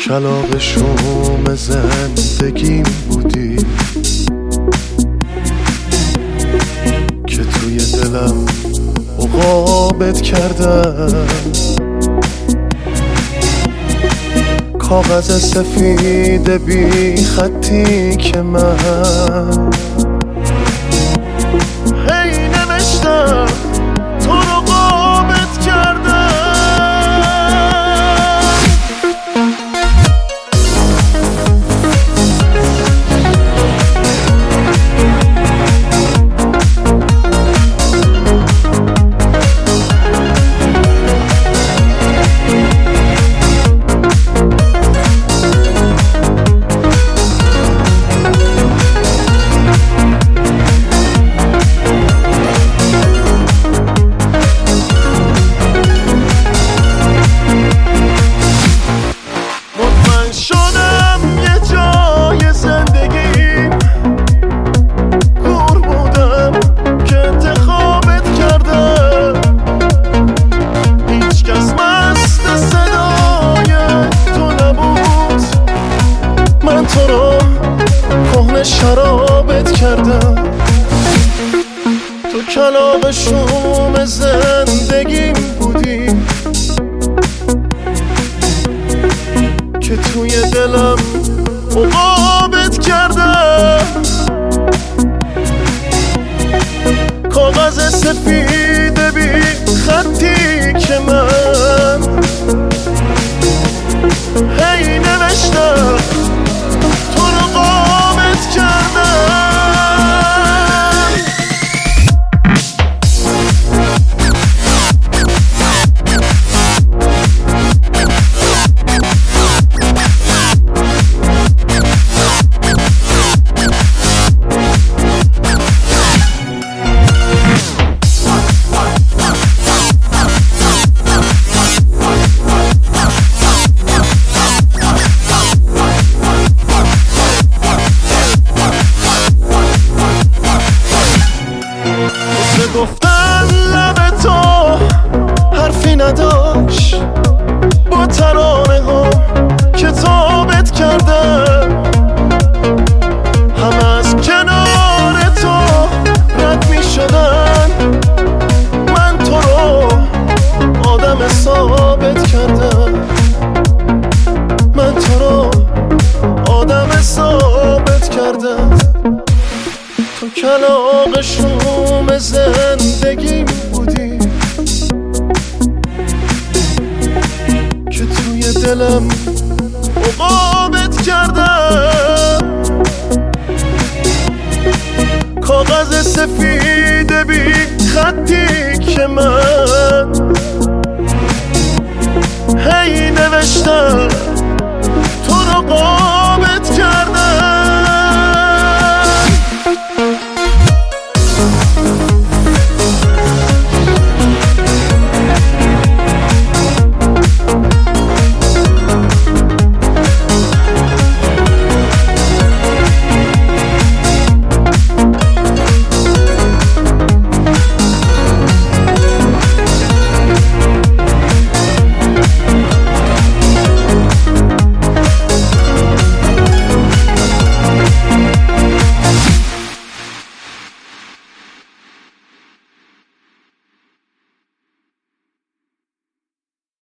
کلاغ شوم زندگیم بودی که توی دلم عقابت کردم. کاغذ سفید بی خطی که من هی نوشتم تو رو عقابت کردم. تو رو کهنه شرابت کردم. تو کلاغ شوم زندگیم بودی که توی دلم عقابت کردم. کاغذ سفید بی خطی که من هی نوشتم تو رو عقابت کردم. گفتن لب تو حرفی نداشت با ترانه ها کتابت کردم. همه از کنار تو رد می شدن، من تو رو آدم ثابت کردم. من تو رو آدم ثابت کردم. تو کلاغ شوم زندگیم بودی که توی دلم عقابت کردم. کاغذ سفید بی خطی که من